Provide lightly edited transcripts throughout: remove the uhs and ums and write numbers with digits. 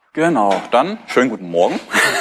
Genau, dann schönen guten Morgen.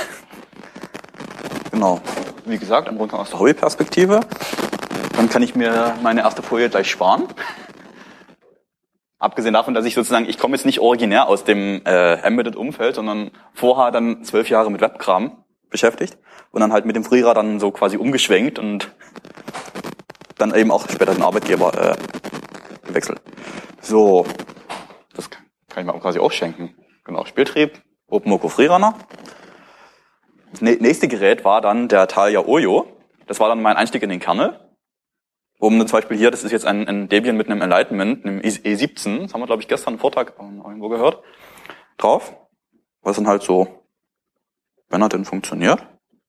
Genau, wie gesagt, ein Rundgang aus der Hobbyperspektive. Dann kann ich mir meine erste Folie gleich sparen. Abgesehen davon, dass ich komme jetzt nicht originär aus dem Embedded-Umfeld, sondern vorher dann 12 Jahre mit Webkram beschäftigt und dann halt mit dem Frierer dann so quasi umgeschwenkt und dann eben auch später den Arbeitgeber gewechselt. So, das kann ich mir auch quasi ausschenken. Genau, Spieltrieb, OpenMoko FreeRunner. Das nächste Gerät war dann der Thalia Oyo. Das war dann mein Einstieg in den Kernel. Zum Beispiel hier, das ist jetzt ein Debian mit einem Enlightenment, einem E17, das haben wir, glaube ich, gestern im Vortrag irgendwo gehört, drauf. Was dann halt so, wenn er denn funktioniert.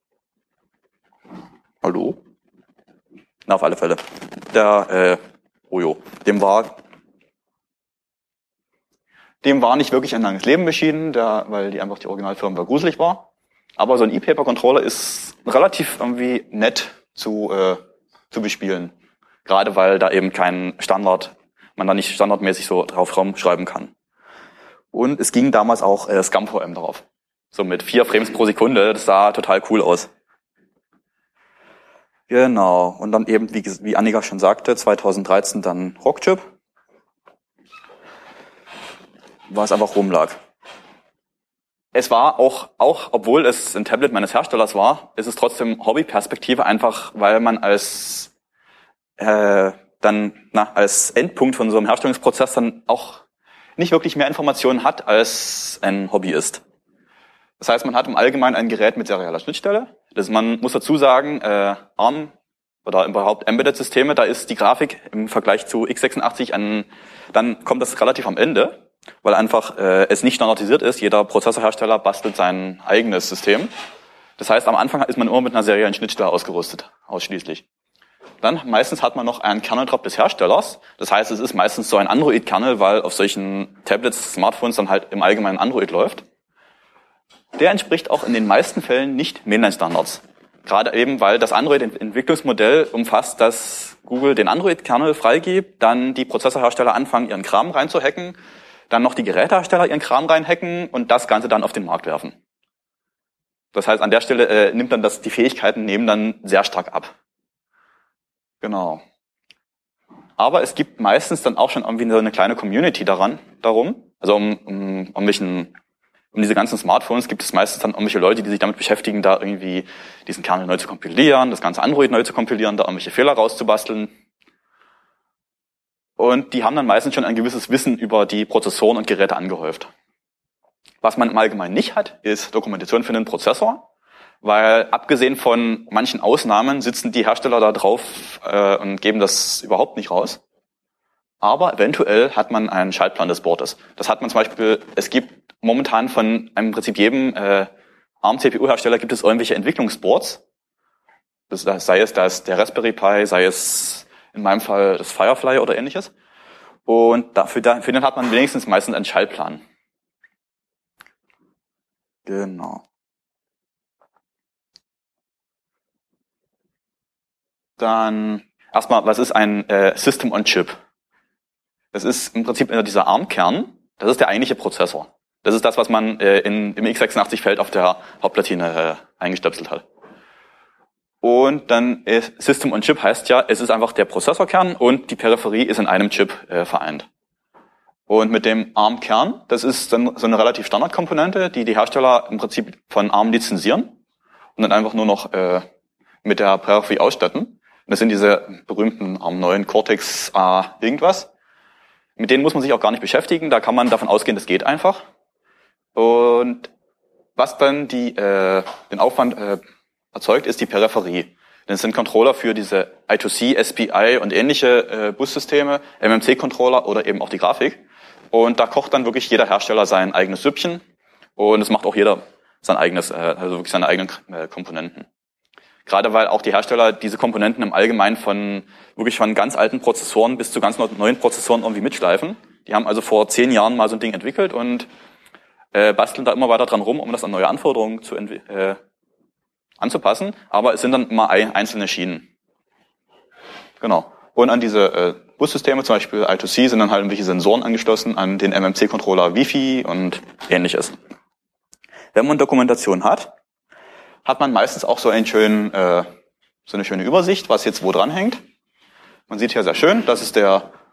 Hallo? Na, auf alle Fälle. Der Oyo, dem war nicht wirklich ein langes Leben beschieden, weil die Originalfirmware gruselig war. Aber so ein ePaper-Controller ist relativ irgendwie nett zu bespielen. Gerade weil da eben man da nicht standardmäßig so drauf rumschreiben kann. Und es ging damals auch ScumVM drauf. So mit 4 Frames pro Sekunde, das sah total cool aus. Genau, und dann eben, wie Annika schon sagte, 2013 dann Rockchip, was einfach rumlag. Es war auch obwohl es ein Tablet meines Herstellers war, ist es trotzdem Hobbyperspektive, einfach weil man als Endpunkt von so einem Herstellungsprozess dann auch nicht wirklich mehr Informationen hat als ein Hobbyist. Das heißt, man hat im Allgemeinen ein Gerät mit serieller Schnittstelle. Man muss dazu sagen, ARM oder überhaupt Embedded-Systeme, da ist die Grafik im Vergleich zu x86 dann kommt das relativ am Ende, weil einfach es nicht standardisiert ist. Jeder Prozessorhersteller bastelt sein eigenes System. Das heißt, am Anfang ist man immer mit einer seriellen Schnittstelle ausgerüstet, ausschließlich. Dann meistens hat man noch einen Kernel-Drop des Herstellers. Das heißt, es ist meistens so ein Android-Kernel, weil auf solchen Tablets, Smartphones dann halt im Allgemeinen Android läuft. Der entspricht auch in den meisten Fällen nicht Mainline-Standards. Gerade eben, weil das Android-Entwicklungsmodell umfasst, dass Google den Android-Kernel freigibt, dann die Prozessorhersteller anfangen, ihren Kram reinzuhacken, dann noch die Gerätehersteller ihren Kram reinhacken und das Ganze dann auf den Markt werfen. Das heißt, an der Stelle die Fähigkeiten nehmen dann sehr stark ab. Genau. Aber es gibt meistens dann auch schon irgendwie so eine kleine Community darum. Also um diese ganzen Smartphones gibt es meistens dann irgendwelche Leute, die sich damit beschäftigen, da irgendwie diesen Kernel neu zu kompilieren, das ganze Android neu zu kompilieren, da irgendwelche Fehler rauszubasteln. Und die haben dann meistens schon ein gewisses Wissen über die Prozessoren und Geräte angehäuft. Was man im Allgemeinen nicht hat, ist Dokumentation für den Prozessor. Weil abgesehen von manchen Ausnahmen sitzen die Hersteller da drauf und geben das überhaupt nicht raus. Aber eventuell hat man einen Schaltplan des Boards. Das hat man zum Beispiel, es gibt momentan von im Prinzip jedem ARM-CPU-Hersteller gibt es irgendwelche Entwicklungsboards. Sei es der Raspberry Pi, sei es in meinem Fall das Firefly oder ähnliches. Und für den hat man wenigstens meistens einen Schaltplan. Genau. Dann erstmal, was ist ein System on Chip? Das ist im Prinzip dieser ARM-Kern, das ist der eigentliche Prozessor. Das ist das, was man im x86-Feld auf der Hauptplatine eingestöpselt hat. Und dann System on Chip heißt ja, es ist einfach der Prozessorkern und die Peripherie ist in einem Chip vereint. Und mit dem ARM-Kern, das ist dann so eine relativ Standardkomponente, die Hersteller im Prinzip von ARM lizenzieren und dann einfach nur noch mit der Peripherie ausstatten. Das sind diese berühmten ARM9 Cortex A irgendwas. Mit denen muss man sich auch gar nicht beschäftigen. Da kann man davon ausgehen, das geht einfach. Und was dann den Aufwand erzeugt, ist die Peripherie. Das sind Controller für diese I2C, SPI und ähnliche Bussysteme, MMC-Controller oder eben auch die Grafik. Und da kocht dann wirklich jeder Hersteller sein eigenes Süppchen. Und es macht auch jeder seine eigenen Komponenten. Gerade weil auch die Hersteller diese Komponenten im Allgemeinen von ganz alten Prozessoren bis zu ganz neuen Prozessoren irgendwie mitschleifen. Die haben also vor 10 Jahren mal so ein Ding entwickelt und basteln da immer weiter dran rum, um das an neue Anforderungen anzupassen. Aber es sind dann immer einzelne Schienen. Genau. Und an diese Bussysteme, zum Beispiel I2C, sind dann halt irgendwelche Sensoren angeschlossen an den MMC-Controller Wi-Fi und ähnliches. wenn man Dokumentation hat, hat man meistens auch so eine schöne Übersicht, was jetzt wo dran hängt. Man sieht hier sehr schön, das ist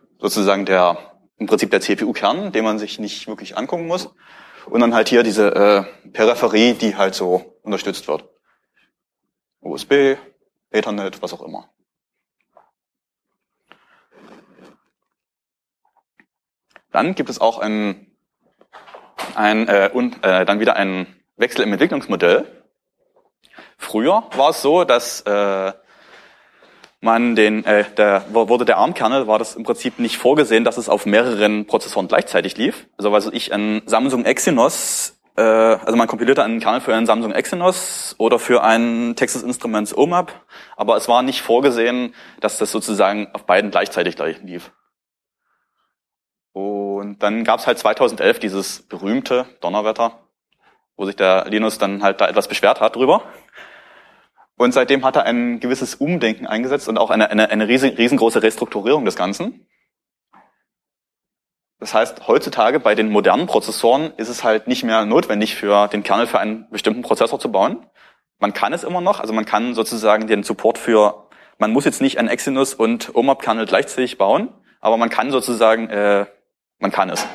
im Prinzip der CPU-Kern, den man sich nicht wirklich angucken muss. Und dann halt hier diese Peripherie, die halt so unterstützt wird. USB, Ethernet, was auch immer. Dann gibt es auch dann wieder einen Wechsel im Entwicklungsmodell. Früher war es so, dass wurde der ARM-Kernel, war das im Prinzip nicht vorgesehen, dass es auf mehreren Prozessoren gleichzeitig lief. Also ein Samsung Exynos, also man kompilierte einen Kernel für einen Samsung Exynos oder für einen Texas Instruments OMAP, aber es war nicht vorgesehen, dass das sozusagen auf beiden gleichzeitig lief. Und dann gab es halt 2011 dieses berühmte Donnerwetter, wo sich der Linus dann halt da etwas beschwert hat drüber. Und seitdem hat er ein gewisses Umdenken eingesetzt und auch eine riesengroße Restrukturierung des Ganzen. Das heißt, heutzutage bei den modernen Prozessoren ist es halt nicht mehr notwendig, für den Kernel für einen bestimmten Prozessor zu bauen. Man kann es immer noch, also man kann sozusagen den Support man muss jetzt nicht einen Exynos und OMAP-Kernel gleichzeitig bauen, aber man kann sozusagen, man kann es.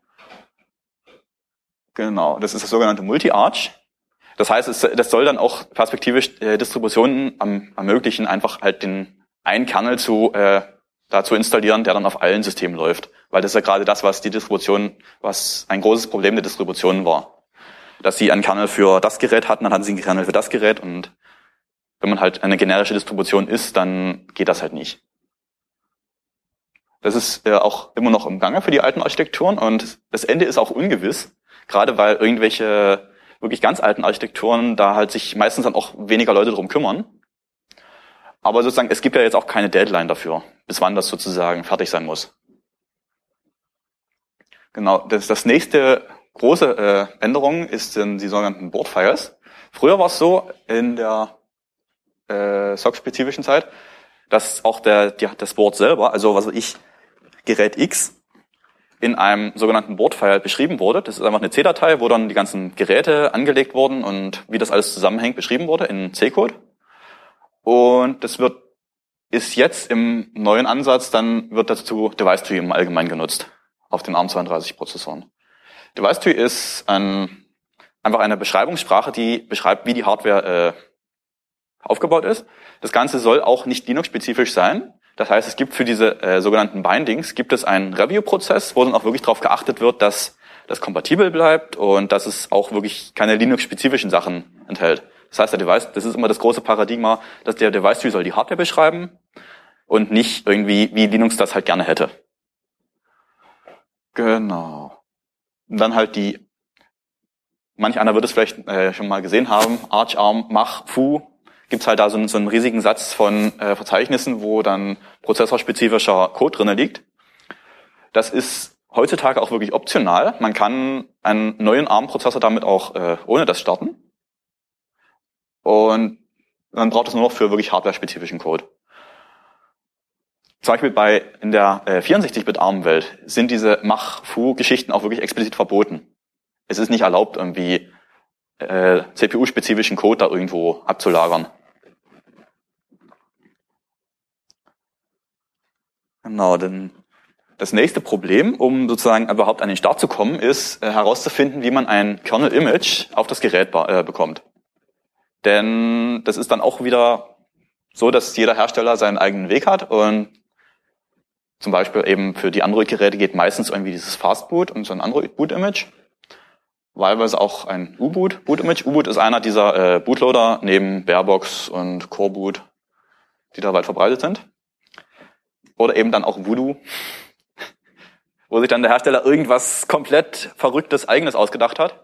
Genau, das ist das sogenannte Multi-Arch. Das heißt, das soll dann auch perspektivisch Distributionen ermöglichen, einfach halt den einen Kernel zu installieren, der dann auf allen Systemen läuft. Weil das ist ja gerade das, was ein großes Problem der Distributionen war. Dass sie einen Kernel für das Gerät hatten, dann hatten sie einen Kernel für das Gerät und wenn man halt eine generische Distribution ist, dann geht das halt nicht. Das ist auch immer noch im Gange für die alten Architekturen und das Ende ist auch ungewiss, gerade weil irgendwelche wirklich ganz alten Architekturen, da halt sich meistens dann auch weniger Leute drum kümmern. Aber sozusagen, es gibt ja jetzt auch keine Deadline dafür, bis wann das sozusagen fertig sein muss. Genau, das nächste große Änderung ist die sogenannten Board-Files. Früher war es so, in der SOC-spezifischen Zeit, dass auch das Board selber, also Gerät X, in einem sogenannten Board-File beschrieben wurde. Das ist einfach eine C-Datei, wo dann die ganzen Geräte angelegt wurden und wie das alles zusammenhängt beschrieben wurde in C-Code. Und ist jetzt im neuen Ansatz, dann wird dazu Device-Tree im Allgemeinen genutzt auf den ARM32-Prozessoren. Device-Tree ist einfach eine Beschreibungssprache, die beschreibt, wie die Hardware aufgebaut ist. Das Ganze soll auch nicht Linux-spezifisch sein. Das heißt, es gibt für diese sogenannten Bindings einen Review-Prozess, wo dann auch wirklich darauf geachtet wird, dass das kompatibel bleibt und dass es auch wirklich keine Linux-spezifischen Sachen enthält. Das heißt, das ist immer das große Paradigma, dass der Device-Tree soll die Hardware beschreiben und nicht irgendwie, wie Linux das halt gerne hätte. Genau. Und dann halt manch einer wird es vielleicht schon mal gesehen haben, Arch, ARM, Mach, Foo, gibt's halt da so einen riesigen Satz von Verzeichnissen, wo dann prozessorspezifischer Code drinne liegt. Das ist heutzutage auch wirklich optional. Man kann einen neuen ARM-Prozessor damit auch ohne das starten. Und dann braucht es nur noch für wirklich hardware-spezifischen Code. Zum Beispiel in der 64-Bit-ARM-Welt sind diese Mach-Foo-Geschichten auch wirklich explizit verboten. Es ist nicht erlaubt, irgendwie CPU-spezifischen Code da irgendwo abzulagern. Genau, denn das nächste Problem, um sozusagen überhaupt an den Start zu kommen, ist herauszufinden, wie man ein Kernel-Image auf das Gerät bekommt. Denn das ist dann auch wieder so, dass jeder Hersteller seinen eigenen Weg hat und zum Beispiel eben für die Android-Geräte geht meistens irgendwie dieses Fastboot und so ein Android-Boot-Image. Wahlweise auch ein U-Boot-Image. U-Boot ist einer dieser Bootloader neben Barebox und Coreboot, die da weit verbreitet sind. Oder eben dann auch Voodoo, wo sich dann der Hersteller irgendwas komplett Verrücktes Eigenes ausgedacht hat.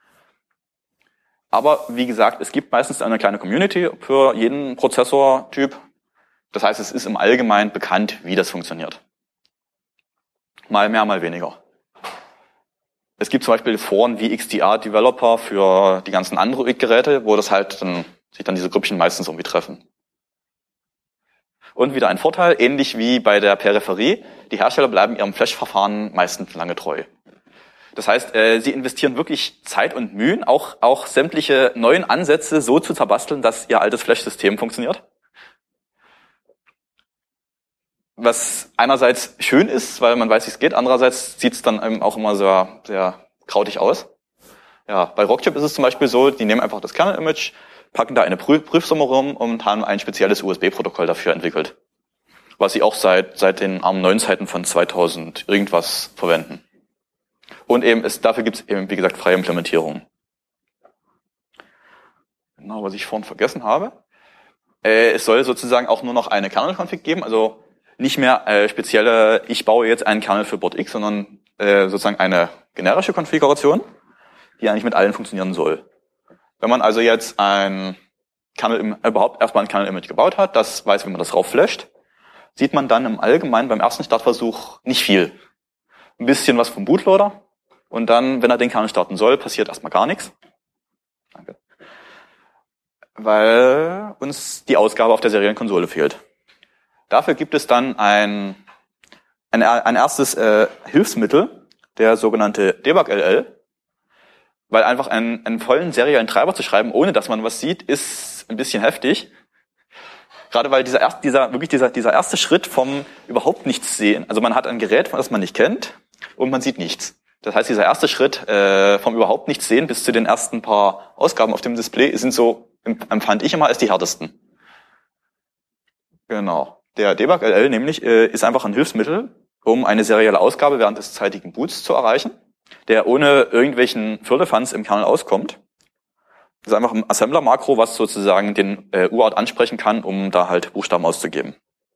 Aber wie gesagt, es gibt meistens eine kleine Community für jeden Prozessortyp. Das heißt, es ist im Allgemeinen bekannt, wie das funktioniert. Mal mehr, mal weniger. Es gibt zum Beispiel Foren wie XDR-Developer für die ganzen Android-Geräte, wo sich dann diese Grüppchen meistens irgendwie treffen. Und wieder ein Vorteil, ähnlich wie bei der Peripherie, die Hersteller bleiben ihrem Flash-Verfahren meistens lange treu. Das heißt, sie investieren wirklich Zeit und Mühen, auch sämtliche neuen Ansätze so zu zerbasteln, dass ihr altes Flash-System funktioniert. Was einerseits schön ist, weil man weiß, wie es geht, andererseits sieht es dann eben auch immer sehr, sehr krautig aus. Ja, bei Rockchip ist es zum Beispiel so, die nehmen einfach das Kernel-Image, packen da eine Prüfsumme rum und haben ein spezielles USB-Protokoll dafür entwickelt, was sie auch seit den ARM9-Zeiten von 2000 irgendwas verwenden. Und eben dafür gibt es eben, wie gesagt, freie Implementierung. Genau, was ich vorhin vergessen habe. Es soll sozusagen auch nur noch eine Kernel-Config geben, also nicht mehr spezielle, ich baue jetzt einen Kernel für Board X, sondern sozusagen eine generische Konfiguration, die eigentlich mit allen funktionieren soll. Wenn man also jetzt überhaupt erstmal ein Kernel-Image gebaut hat, das weiß, wie man das raufflasht, sieht man dann im Allgemeinen beim ersten Startversuch nicht viel. Ein bisschen was vom Bootloader und dann, wenn er den Kernel starten soll, passiert erstmal gar nichts. Danke. Weil uns die Ausgabe auf der seriellen Konsole fehlt. Dafür gibt es dann ein erstes Hilfsmittel, der sogenannte Debug-LL, weil einfach einen vollen seriellen Treiber zu schreiben, ohne dass man was sieht, ist ein bisschen heftig. Gerade weil dieser erste Schritt vom überhaupt nichts sehen, also man hat ein Gerät, das man nicht kennt und man sieht nichts. Das heißt, dieser erste Schritt vom überhaupt nichts sehen bis zu den ersten paar Ausgaben auf dem Display sind so, empfand ich immer als die härtesten. Genau. Der Debug-LL nämlich ist einfach ein Hilfsmittel, um eine serielle Ausgabe während des zeitigen Boots zu erreichen, der ohne irgendwelchen Firlefanz im Kernel auskommt. Das ist einfach ein Assembler-Makro, was sozusagen den UART ansprechen kann, um da halt Buchstaben auszugeben.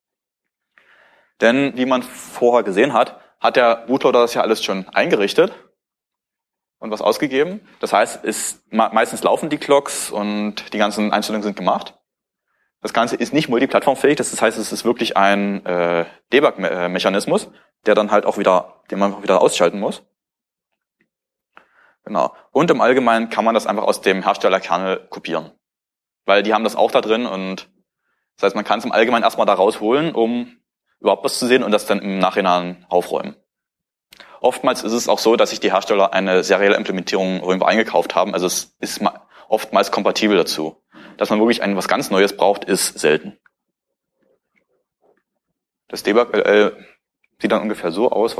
Denn, wie man vorher gesehen hat, hat der Bootloader das ja alles schon eingerichtet und was ausgegeben. Das heißt, meistens laufen die Clocks und die ganzen Einstellungen sind gemacht. Das Ganze ist nicht multiplattformfähig, das heißt, es ist wirklich ein Debug-Mechanismus, der dann halt auch den man wieder ausschalten muss. Genau. Und im Allgemeinen kann man das einfach aus dem Herstellerkernel kopieren. Weil die haben das auch da drin und das heißt, man kann es im Allgemeinen erstmal da rausholen, um überhaupt was zu sehen und das dann im Nachhinein aufräumen. Oftmals ist es auch so, dass sich die Hersteller eine serielle Implementierung irgendwo eingekauft haben, also es ist oftmals kompatibel dazu. Dass man wirklich was ganz Neues braucht, ist selten. Das Debug sieht dann ungefähr so aus.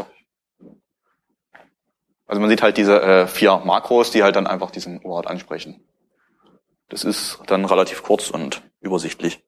Also man sieht halt diese 4 Makros, die halt dann einfach diesen UART ansprechen. Das ist dann relativ kurz und übersichtlich.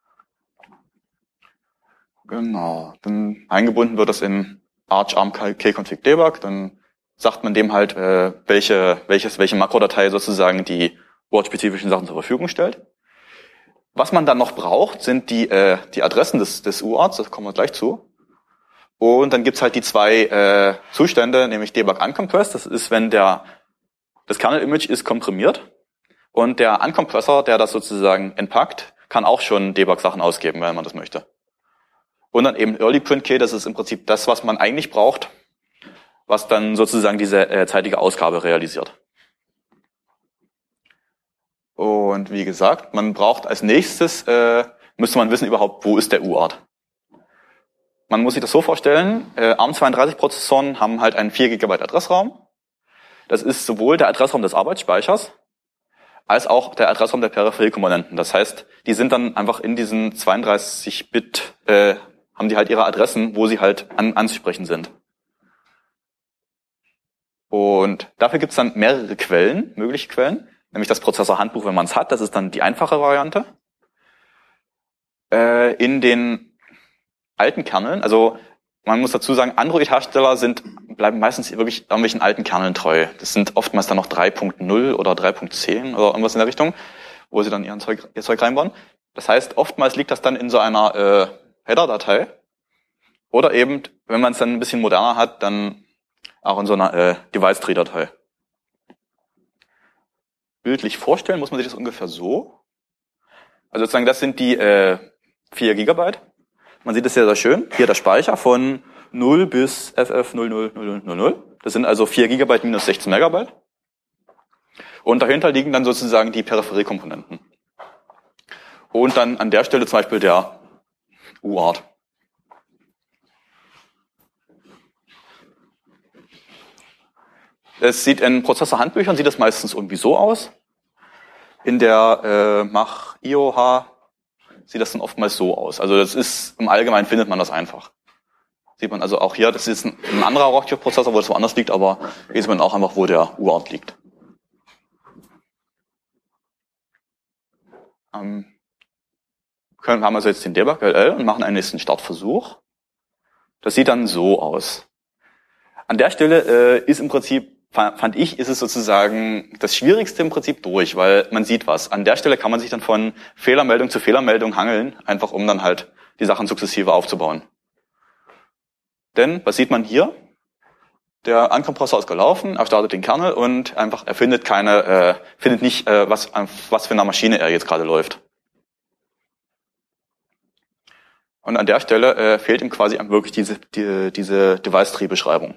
Genau. Dann eingebunden wird das in Arch ARM Kconfig Debug. Dann sagt man dem halt, welche Makrodatei sozusagen die UART-spezifischen Sachen zur Verfügung stellt. Was man dann noch braucht, sind die Adressen des UARTs, das kommen wir gleich zu. Und dann gibt's halt die 2 Zustände, nämlich Debug Uncompressed, das ist, wenn das Kernel-Image ist komprimiert und der Uncompressor, der das sozusagen entpackt, kann auch schon Debug-Sachen ausgeben, wenn man das möchte. Und dann eben Early Print Key, das ist im Prinzip das, was man eigentlich braucht, was dann sozusagen diese zeitige Ausgabe realisiert. Und wie gesagt, man braucht als nächstes, müsste man wissen überhaupt, wo ist der UART. Man muss sich das so vorstellen, ARM32-Prozessoren haben halt einen 4 GB Adressraum. Das ist sowohl der Adressraum des Arbeitsspeichers, als auch der Adressraum der Peripheriekomponenten. Das heißt, die sind dann einfach in diesen 32-Bit, haben die halt ihre Adressen, wo sie halt anzusprechen sind. Und dafür gibt's dann mehrere mögliche Quellen, nämlich das Prozessorhandbuch, wenn man es hat, das ist dann die einfache Variante. In den alten Kerneln, also man muss dazu sagen, Android-Hersteller bleiben meistens wirklich irgendwelchen alten Kerneln treu. Das sind oftmals dann noch 3.0 oder 3.10 oder irgendwas in der Richtung, wo sie dann ihr Zeug reinbauen. Das heißt, oftmals liegt das dann in so einer Header-Datei oder eben, wenn man es dann ein bisschen moderner hat, dann auch in so einer Device-Tree-Datei. Bildlich vorstellen muss man sich das ungefähr so. Also sozusagen, das sind die 4 Gigabyte. Man sieht es sehr, sehr schön. Hier der Speicher von 0 bis FF000000. Das sind also 4 Gigabyte minus 16 Megabyte. Und dahinter liegen dann sozusagen die Peripheriekomponenten. Und dann an der Stelle zum Beispiel der UART. Es sieht in Prozessor-Handbüchern sieht das meistens irgendwie so aus. In der Mach IOH sieht das dann oftmals so aus. Also das ist, im Allgemeinen findet man das einfach. Sieht man also auch hier, das ist ein anderer Rockchip-Prozessor, wo das woanders liegt, aber hier sieht man auch einfach, wo der Urort liegt. Haben also jetzt den Debug.ll und machen einen nächsten Startversuch. Das sieht dann so aus. An der Stelle ist im Prinzip, fand ich, ist es sozusagen das Schwierigste im Prinzip durch, weil man sieht was. An der Stelle kann man sich dann von Fehlermeldung zu Fehlermeldung hangeln, einfach um dann halt die Sachen sukzessive aufzubauen. Denn, was sieht man hier? Der Ankompressor ist gelaufen, er startet den Kernel und einfach, er findet findet nicht, was für eine Maschine er jetzt gerade läuft. Und an der Stelle fehlt ihm quasi wirklich diese Device-Tree-Beschreibung.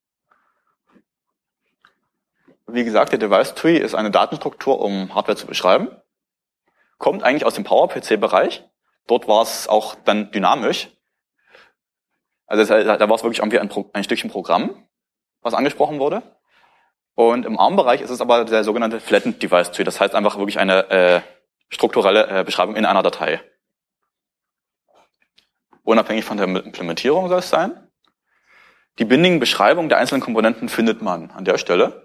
Wie gesagt, der Device-Tree ist eine Datenstruktur, um Hardware zu beschreiben. Kommt eigentlich aus dem PowerPC-Bereich. Dort war es auch dann dynamisch. Also da war es wirklich irgendwie ein Stückchen Programm, was angesprochen wurde. Und im ARM-Bereich ist es aber der sogenannte Flattened Device Tree. Das heißt einfach wirklich eine strukturelle Beschreibung in einer Datei. Unabhängig von der Implementierung soll es sein. Die bindigen Beschreibungen der einzelnen Komponenten findet man an der Stelle.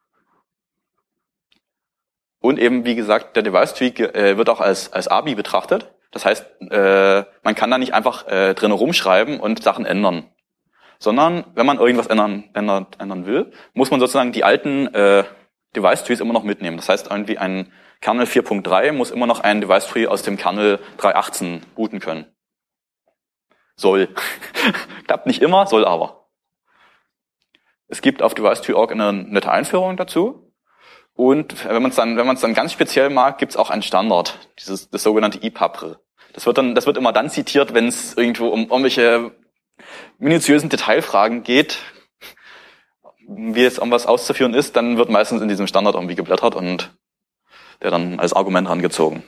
Und eben, wie gesagt, der Device Tree wird auch als ABI betrachtet. Das heißt, man kann da nicht einfach drin rumschreiben und Sachen ändern. Sondern, wenn man irgendwas ändern will, muss man sozusagen die alten Device Trees immer noch mitnehmen. Das heißt, irgendwie ein Kernel 4.3 muss immer noch einen Device Tree aus dem Kernel 3.18 booten können. Soll. Klappt nicht immer, soll aber. Es gibt auf DeviceTree.org eine nette Einführung dazu. Und wenn man es dann ganz speziell mag, gibt es auch einen Standard, das sogenannte EPUB. Das wird immer dann zitiert, wenn es irgendwo um irgendwelche minutiösen Detailfragen geht, wie jetzt irgendwas auszuführen ist, dann wird meistens in diesem Standard irgendwie geblättert und der dann als Argument rangezogen.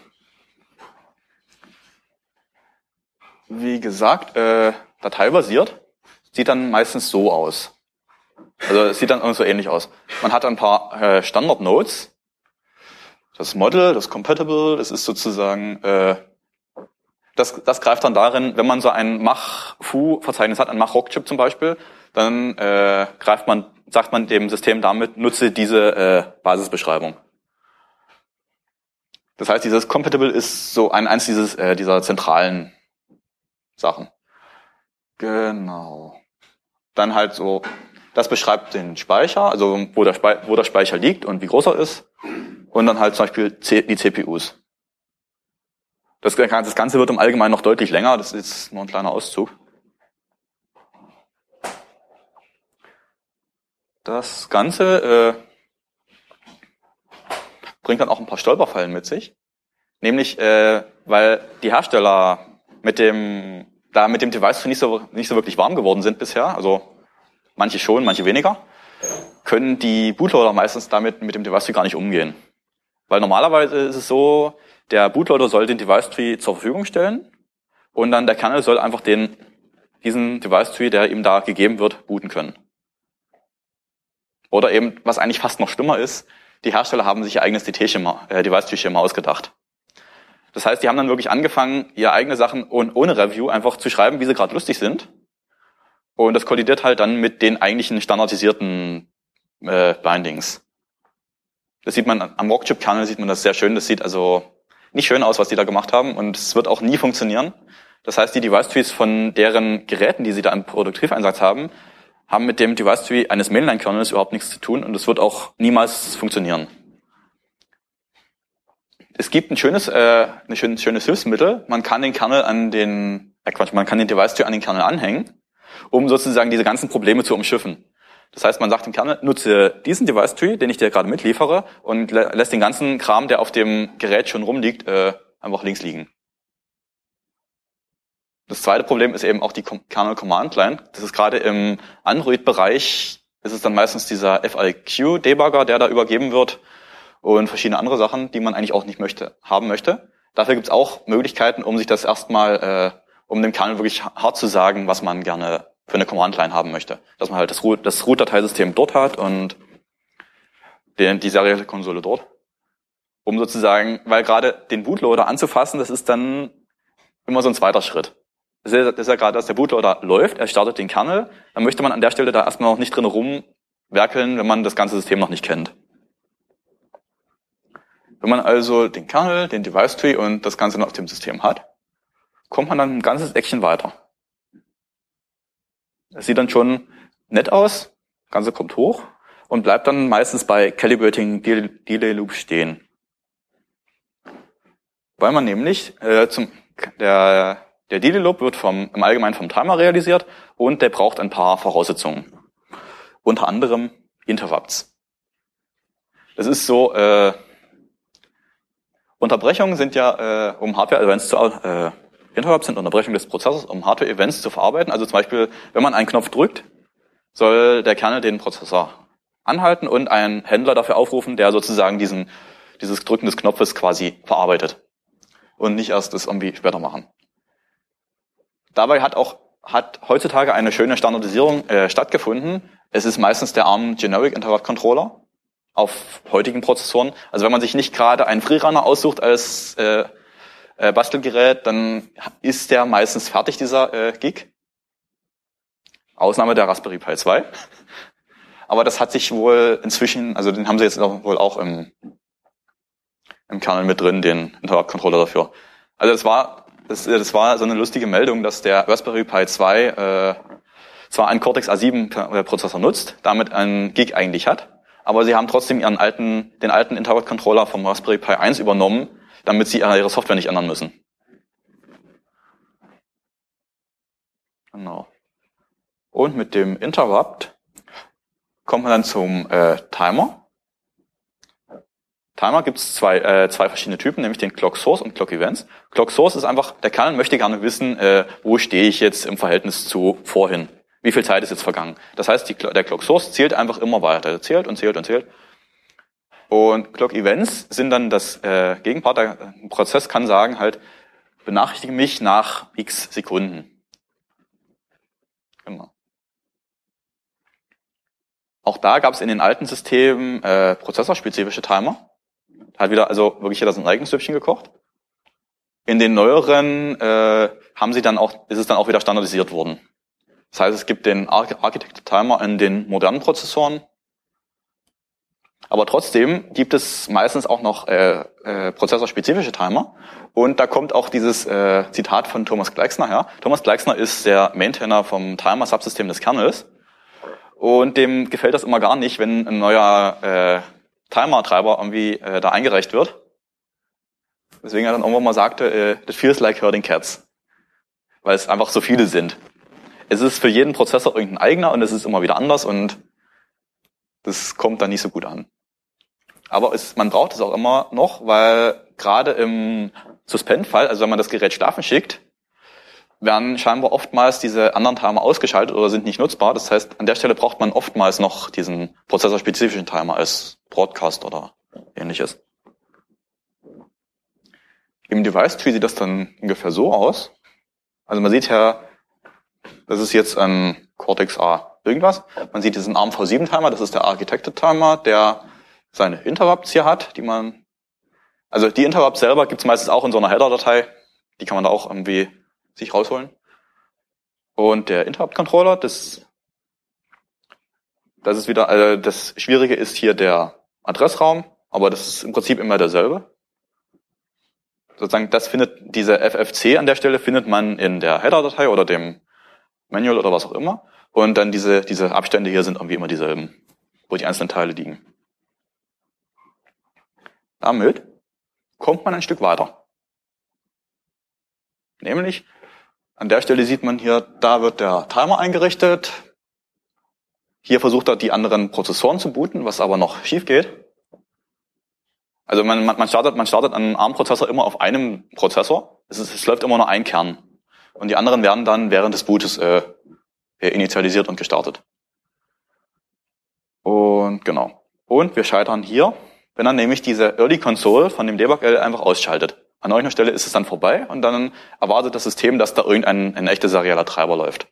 Wie gesagt, dateibasiert sieht dann meistens so aus. Also es sieht dann so ähnlich aus. Man hat ein paar Standard-Nodes. Das Model, das Compatible, das ist sozusagen, das greift dann darin, wenn man so ein Mach-Fu-Verzeichnis hat, ein Mach-Rockchip zum Beispiel, dann sagt man dem System damit, nutze diese Basisbeschreibung. Das heißt, dieses Compatible ist so eins dieser zentralen Sachen. Genau. Dann halt so, das beschreibt den Speicher, also wo der Speicher liegt und wie groß er ist. Und dann halt zum Beispiel die CPUs. Das Ganze wird im Allgemeinen noch deutlich länger, das ist nur ein kleiner Auszug. Das Ganze bringt dann auch ein paar Stolperfallen mit sich. Nämlich, weil die Hersteller mit dem Device nicht so wirklich warm geworden sind bisher, also manche schon, manche weniger, können die Bootloader meistens mit dem Device Tree gar nicht umgehen. Weil normalerweise ist es so, der Bootloader soll den Device Tree zur Verfügung stellen und dann der Kernel soll einfach diesen Device Tree, der ihm da gegeben wird, booten können. Oder eben, was eigentlich fast noch schlimmer ist, die Hersteller haben sich ihr eigenes Device Tree Schema ausgedacht. Das heißt, die haben dann wirklich angefangen, ihre eigene Sachen ohne Review einfach zu schreiben, wie sie gerade lustig sind. Und das kollidiert halt dann mit den eigentlichen standardisierten Bindings. Das sieht man am Rockchip-Kernel, sieht man das sehr schön. Das sieht also nicht schön aus, was die da gemacht haben. Und es wird auch nie funktionieren. Das heißt, die Device-Trees von deren Geräten, die sie da im Produktiveinsatz haben mit dem Device-Tree eines Mainline-Kernels überhaupt nichts zu tun. Und das wird auch niemals funktionieren. Es gibt ein schönes Hilfsmittel. Man kann den Device-Tree an den Kernel anhängen, um sozusagen diese ganzen Probleme zu umschiffen. Das heißt, man sagt dem Kernel, nutze diesen Device-Tree, den ich dir gerade mitliefere, und lässt den ganzen Kram, der auf dem Gerät schon rumliegt, einfach links liegen. Das zweite Problem ist eben auch die Kernel-Command-Line. Das ist gerade im Android-Bereich, ist es dann meistens dieser FIQ-Debugger, der da übergeben wird, und verschiedene andere Sachen, die man eigentlich auch nicht haben möchte. Dafür gibt es auch Möglichkeiten, um sich das erstmal, um dem Kernel wirklich hart zu sagen, was man gerne für eine Command-Line haben möchte. Dass man halt das Root-Dateisystem dort hat und die serielle Konsole dort, um sozusagen, weil gerade den Bootloader anzufassen, das ist dann immer so ein zweiter Schritt. Das ist ja gerade, dass der Bootloader läuft, er startet den Kernel, dann möchte man an der Stelle da erstmal noch nicht drin rumwerkeln, wenn man das ganze System noch nicht kennt. Wenn man also den Kernel, den Device Tree und das Ganze noch auf dem System hat, kommt man dann ein ganzes Eckchen weiter. Das sieht dann schon nett aus, das Ganze kommt hoch und bleibt dann meistens bei Calibrating Delay Loop stehen. Weil man nämlich, der Delay Loop wird im Allgemeinen vom Timer realisiert und der braucht ein paar Voraussetzungen. Unter anderem Interrupts. Das ist so, Unterbrechungen sind ja, um Hardware-Events Interrupts sind Unterbrechungen des Prozessors, um Hardware-Events zu verarbeiten. Also zum Beispiel, wenn man einen Knopf drückt, soll der Kernel den Prozessor anhalten und einen Händler dafür aufrufen, der sozusagen dieses Drücken des Knopfes quasi verarbeitet. Und nicht erst das irgendwie später machen. Dabei hat heutzutage eine schöne Standardisierung stattgefunden. Es ist meistens der ARM Generic Interrupt Controller auf heutigen Prozessoren. Also wenn man sich nicht gerade einen Freerunner aussucht als Bastelgerät, dann ist der meistens fertig, dieser Gig. Ausnahme der Raspberry Pi 2. Aber das hat sich wohl inzwischen, also den haben sie jetzt wohl auch im Kernel mit drin, den Interrupt-Controller dafür. Also das war so eine lustige Meldung, dass der Raspberry Pi 2 zwar einen Cortex A7-Prozessor nutzt, damit einen Gig eigentlich hat, aber sie haben trotzdem den alten Interrupt-Controller vom Raspberry Pi 1 übernommen, damit sie ihre Software nicht ändern müssen. Genau. Und mit dem Interrupt kommt man dann zum Timer. Timer gibt es zwei verschiedene Typen, nämlich den Clock Source und Clock Events. Clock Source ist einfach, der Kernel möchte gerne wissen, wo stehe ich jetzt im Verhältnis zu vorhin. Wie viel Zeit ist jetzt vergangen? Das heißt, der Clock Source zählt einfach immer weiter. Der zählt und zählt und zählt. Und Clock Events sind dann das Gegenpart. Der Prozess kann sagen halt, benachrichtige mich nach x Sekunden. Genau. Auch da gab es in den alten Systemen prozessorspezifische Timer. Hat wieder, also wirklich jeder sein eigenes Süppchen gekocht. In den neueren ist es dann auch wieder standardisiert worden. Das heißt, es gibt den Architected Timer in den modernen Prozessoren. Aber trotzdem gibt es meistens auch noch prozessorspezifische Timer. Und da kommt auch dieses Zitat von Thomas Gleixner her. Thomas Gleixner ist der Maintainer vom Timer-Subsystem des Kernels. Und dem gefällt das immer gar nicht, wenn ein neuer Timer-Treiber irgendwie da eingereicht wird. Deswegen er dann irgendwann mal sagte, it feels like herding cats. Weil es einfach so viele sind. Es ist für jeden Prozessor irgendein eigener und es ist immer wieder anders und das kommt dann nicht so gut an. Aber man braucht es auch immer noch, weil gerade im Suspend-Fall, also wenn man das Gerät schlafen schickt, werden scheinbar oftmals diese anderen Timer ausgeschaltet oder sind nicht nutzbar. Das heißt, an der Stelle braucht man oftmals noch diesen prozessorspezifischen Timer als Broadcast oder ähnliches. Im Device Tree sieht das dann ungefähr so aus. Also man sieht ja, das ist jetzt ein Cortex A irgendwas. Man sieht diesen ARM V7 Timer, das ist der Architected Timer, der seine Interrupts hier hat, also die Interrupts selber gibt's meistens auch in so einer Header-Datei. Die kann man da auch irgendwie sich rausholen. Und der Interrupt-Controller, das ist wieder, das Schwierige ist hier der Adressraum, aber das ist im Prinzip immer derselbe. Sozusagen, diese FFC an der Stelle findet man in der Header-Datei oder dem Manual oder was auch immer. Und dann diese Abstände hier sind irgendwie immer dieselben, wo die einzelnen Teile liegen. Damit kommt man ein Stück weiter. Nämlich, an der Stelle sieht man hier, da wird der Timer eingerichtet. Hier versucht er, die anderen Prozessoren zu booten, was aber noch schief geht. Also man startet einen ARM-Prozessor immer auf einem Prozessor. Es läuft immer nur ein Kern. Und die anderen werden dann während des Bootes initialisiert und gestartet. Und genau. Und wir scheitern hier, wenn dann nämlich diese Early Console von dem Debug-L einfach ausschaltet. An irgendeiner Stelle ist es dann vorbei und dann erwartet das System, dass da ein echter serieller Treiber läuft.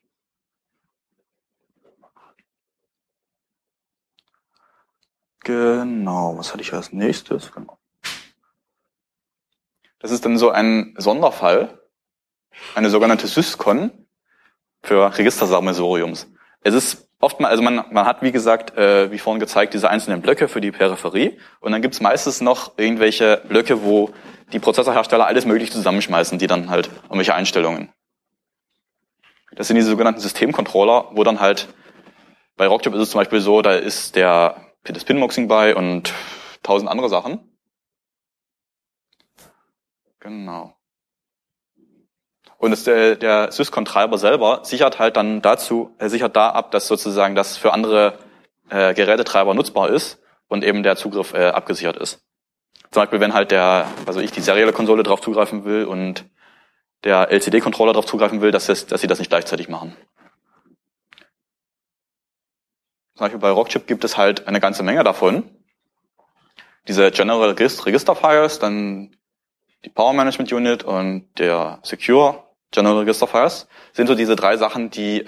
Genau, was hatte ich als nächstes? Genau. Das ist dann so ein Sonderfall, eine sogenannte Syscon für Registersammelsuriums. Es ist oftmals, also man hat, wie gesagt, wie vorhin gezeigt, diese einzelnen Blöcke für die Peripherie und dann gibt's meistens noch irgendwelche Blöcke, wo die Prozessorhersteller alles mögliche zusammenschmeißen, die dann halt irgendwelche Einstellungen. Das sind diese sogenannten Systemcontroller, wo dann halt, bei Rockchip ist es zum Beispiel so, da ist das Pinmoxing bei und 1000 andere Sachen. Genau. Und der Syscon-Treiber selber sichert halt dann sichert da ab, dass sozusagen das für andere Gerätetreiber nutzbar ist und eben der Zugriff abgesichert ist. Zum Beispiel, wenn halt die serielle Konsole drauf zugreifen will und der LCD-Controller drauf zugreifen will, dass sie das nicht gleichzeitig machen. Zum Beispiel bei Rockchip gibt es halt eine ganze Menge davon. Diese General Register Files, dann die Power Management Unit und der Secure General Register Files sind so diese drei Sachen, die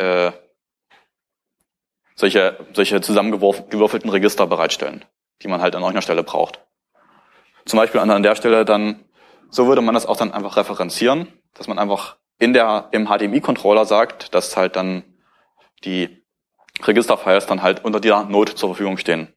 solche zusammengewürfelten Register bereitstellen, die man halt an irgendeiner Stelle braucht. Zum Beispiel an der Stelle dann, so würde man das auch dann einfach referenzieren, dass man einfach im HDMI-Controller sagt, dass halt dann die Registerfiles dann halt unter dieser Node zur Verfügung stehen.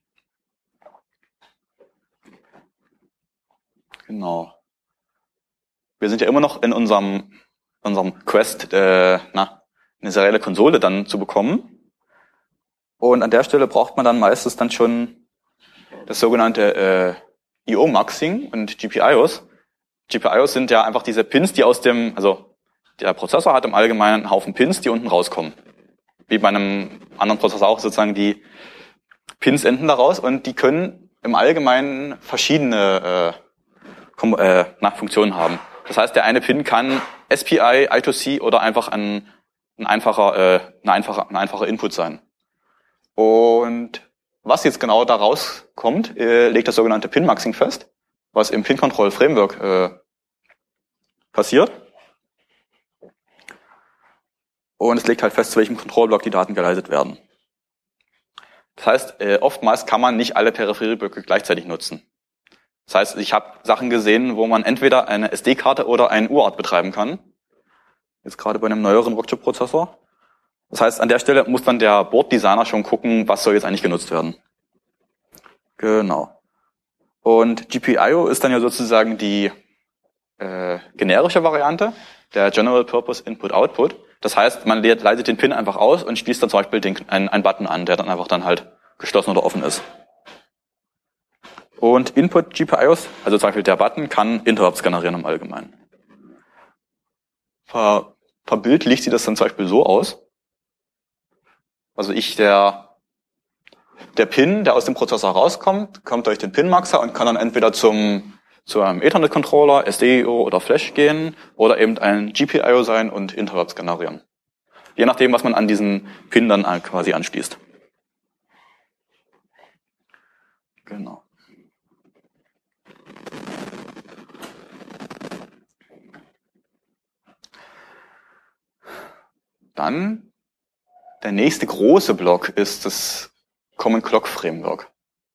Genau. Wir sind ja immer noch in unserem Quest, eine serielle Konsole dann zu bekommen. Und an der Stelle braucht man dann meistens dann schon das sogenannte IO-Maxing und GPIOs. GPIOs sind ja einfach diese Pins, die der Prozessor hat im Allgemeinen einen Haufen Pins, die unten rauskommen. Wie bei einem anderen Prozessor auch sozusagen die Pins enden daraus und die können im Allgemeinen verschiedene Funktionen haben. Das heißt, der eine Pin kann SPI, I2C oder einfach ein einfacher Input sein. Und was jetzt genau da rauskommt, legt das sogenannte Pin-Maxing fest, was im Pin-Control-Framework passiert. Und es legt halt fest, zu welchem Control-Block die Daten geleitet werden. Das heißt, oftmals kann man nicht alle Peripherieblöcke gleichzeitig nutzen. Das heißt, ich habe Sachen gesehen, wo man entweder eine SD-Karte oder einen UART betreiben kann. Jetzt gerade bei einem neueren Rockchip-Prozessor. Das heißt, an der Stelle muss dann der Board-Designer schon gucken, was soll jetzt eigentlich genutzt werden. Genau. Und GPIO ist dann ja sozusagen die generische Variante, der General Purpose Input-Output. Das heißt, man leitet den Pin einfach aus und schließt dann zum Beispiel einen Button an, der dann einfach dann halt geschlossen oder offen ist. Und Input GPIOs, also zum Beispiel der Button, kann Interrupts generieren im Allgemeinen. Verbildlicht sieht das dann zum Beispiel so aus. Also der Pin, der aus dem Prozessor rauskommt, kommt durch den Pin-Maxer und kann dann entweder zu einem Ethernet-Controller, SDIO oder Flash gehen oder eben ein GPIO sein und Interrupts generieren. Je nachdem, was man an diesen Pin dann quasi anschließt. Genau. Dann der nächste große Block ist das Common Clock Framework.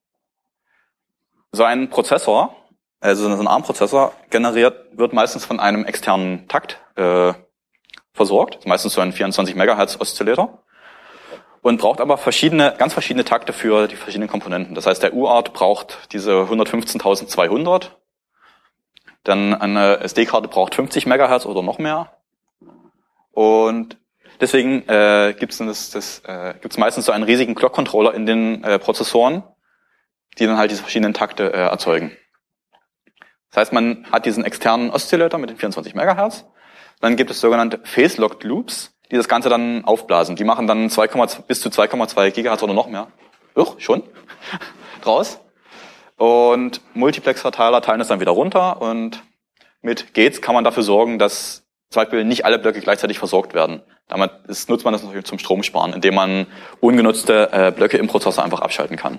So ein Prozessor, also so ein ARM-Prozessor wird meistens von einem externen Takt versorgt, meistens so ein 24 MHz Oszillator und braucht aber ganz verschiedene Takte für die verschiedenen Komponenten. Das heißt, der UART braucht diese 115.200, dann eine SD-Karte braucht 50 MHz oder noch mehr und deswegen gibt's meistens so einen riesigen Clock-Controller in den Prozessoren, die dann halt diese verschiedenen Takte erzeugen. Das heißt, man hat diesen externen Oszillator mit den 24 MHz, dann gibt es sogenannte Phase-Locked Loops, die das Ganze dann aufblasen. Die machen dann bis zu 2,2 GHz oder noch mehr. Schon draus. Und Multiplex-Verteiler teilen das dann wieder runter und mit Gates kann man dafür sorgen, dass zum Beispiel nicht alle Blöcke gleichzeitig versorgt werden. Damit nutzt man das natürlich zum Stromsparen, indem man ungenutzte Blöcke im Prozessor einfach abschalten kann.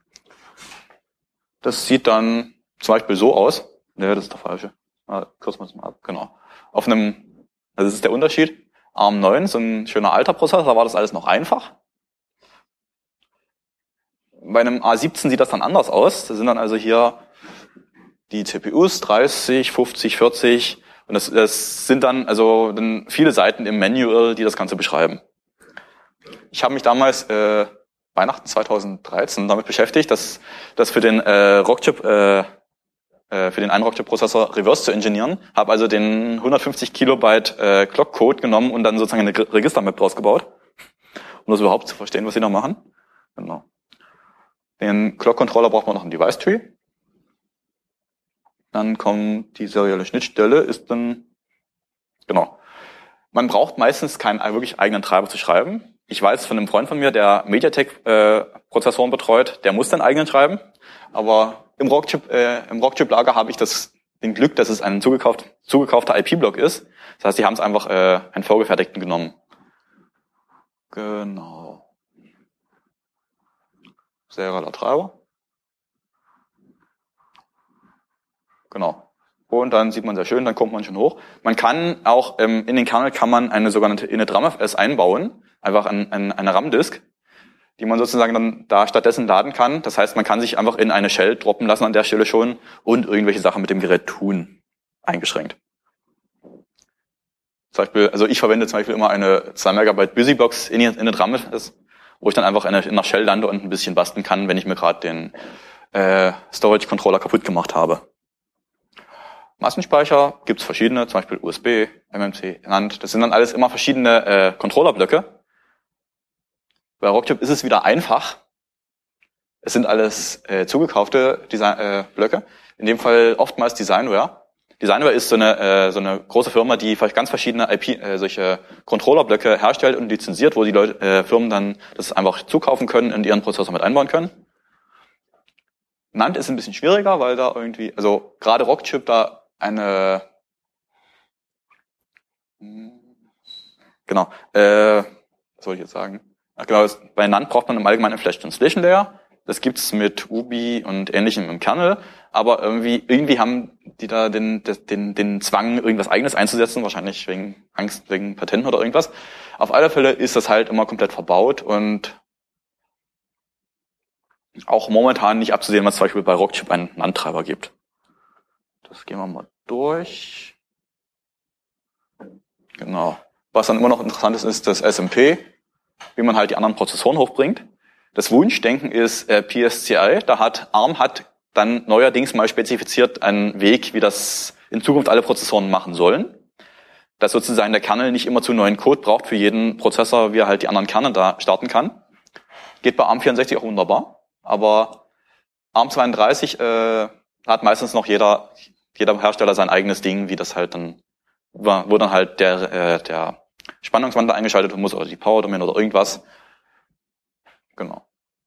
Das sieht dann zum Beispiel so aus. Ne, das ist der falsche. Kürzen wir es mal ab. Genau. Also das ist der Unterschied. ARM 9, so ein schöner alter Prozessor, da war das alles noch einfach. Bei einem A17 sieht das dann anders aus. Da sind dann also hier die CPUs 30, 50, 40 und das sind dann also dann viele Seiten im Manual, die das Ganze beschreiben. Ich habe mich damals Weihnachten 2013 damit beschäftigt, dass für den Rockchip für den einen Rockchip-Prozessor reverse zu engineeren, habe also den 150 Kilobyte Clock-Code genommen und dann sozusagen eine Register-Map draus gebaut, um das überhaupt zu verstehen, was sie da machen. Genau. Den Clock-Controller braucht man noch einen Device-Tree. Dann kommt die serielle Schnittstelle, ist dann, genau. Man braucht meistens keinen wirklich eigenen Treiber zu schreiben. Ich weiß von einem Freund von mir, der MediaTek-Prozessoren betreut, der muss den eigenen schreiben. Aber im Rockchip-Lager habe ich den Glück, dass es ein zugekaufter IP-Block ist. Das heißt, die haben es einfach einen vorgefertigten genommen. Genau. Serieller Treiber. Genau. Und dann sieht man sehr schön, dann kommt man schon hoch. Man kann auch, in den Kernel kann man eine sogenannte init-RAM-FS einbauen. Einfach eine RAM-Disk, die man sozusagen dann da stattdessen laden kann. Das heißt, man kann sich einfach in eine Shell droppen lassen an der Stelle schon und irgendwelche Sachen mit dem Gerät tun. Eingeschränkt. Zum Beispiel, also ich verwende zum Beispiel immer eine 2 Megabyte BusyBox init-RAM-FS, wo ich dann einfach in einer Shell lande und ein bisschen basteln kann, wenn ich mir gerade den Storage-Controller kaputt gemacht habe. Massenspeicher gibt's verschiedene, zum Beispiel USB, MMC, NAND. Das sind dann alles immer verschiedene Controllerblöcke. Bei Rockchip ist es wieder einfach. Es sind alles zugekaufte Blöcke. In dem Fall oftmals Designware. Designware ist so eine große Firma, die ganz verschiedene solche Controllerblöcke herstellt und lizenziert, wo die Firmen dann das einfach zukaufen können und ihren Prozessor mit einbauen können. NAND ist ein bisschen schwieriger, weil da irgendwie, also gerade Rockchip da genau, was soll ich jetzt sagen? Ach genau, bei NAND braucht man im Allgemeinen eine Flash Translation Layer. Das gibt's mit UBI und Ähnlichem im Kernel, aber irgendwie haben die da den Zwang, irgendwas Eigenes einzusetzen, wahrscheinlich wegen Angst, wegen Patenten oder irgendwas. Auf alle Fälle ist das halt immer komplett verbaut und auch momentan nicht abzusehen, was zum Beispiel bei Rockchip einen NAND-Treiber gibt. Das gehen wir mal durch. Genau. Was dann immer noch interessant ist das SMP, wie man halt die anderen Prozessoren hochbringt. Das Wunschdenken ist PSCI. ARM hat dann neuerdings mal spezifiziert einen Weg, wie das in Zukunft alle Prozessoren machen sollen. Dass sozusagen der Kernel nicht immer zu neuen Code braucht für jeden Prozessor, wie er halt die anderen Kerne da starten kann. Geht bei ARM64 auch wunderbar. Aber ARM32 hat meistens noch jeder Hersteller sein eigenes Ding, wie das halt dann, wo dann halt der Spannungswandler eingeschaltet werden muss oder die Power Domain oder irgendwas. Genau.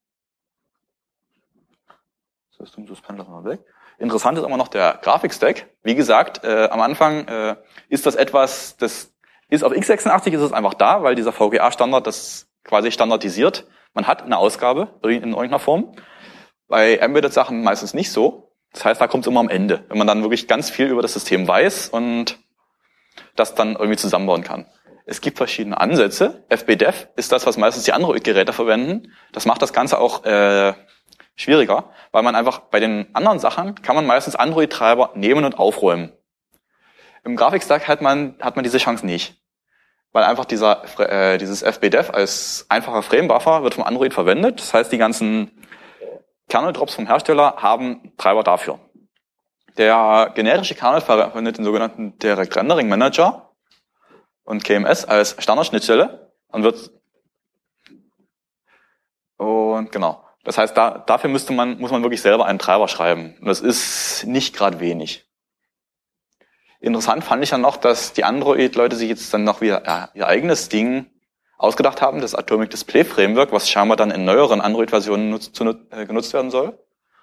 System Suspend lassen wir weg. Interessant ist immer noch der Grafikstack. Wie gesagt, am Anfang ist das etwas, das ist auf x86 ist es einfach da, weil dieser VGA-Standard das quasi standardisiert. Man hat eine Ausgabe in irgendeiner Form. Bei Embedded-Sachen meistens nicht so. Das heißt, da kommt es immer am Ende, wenn man dann wirklich ganz viel über das System weiß und das dann irgendwie zusammenbauen kann. Es gibt verschiedene Ansätze. FBDev ist das, was meistens die Android-Geräte verwenden. Das macht das Ganze auch schwieriger, weil man einfach bei den anderen Sachen kann man meistens Android-Treiber nehmen und aufräumen. Im Grafikstack hat man diese Chance nicht, weil einfach dieses FBDev als einfacher Frame-Buffer wird vom Android verwendet. Das heißt, die ganzen Kernel-Drops vom Hersteller haben Treiber dafür. Der generische Kernel verwendet den sogenannten Direct Rendering Manager und KMS als Standardschnittstelle und genau. Das heißt, dafür muss man wirklich selber einen Treiber schreiben. Und das ist nicht gerade wenig. Interessant fand ich dann noch, dass die Android-Leute sich jetzt dann noch wieder ihr eigenes Ding ausgedacht haben, das Atomic Display Framework, was scheinbar dann in neueren Android-Versionen genutzt werden soll.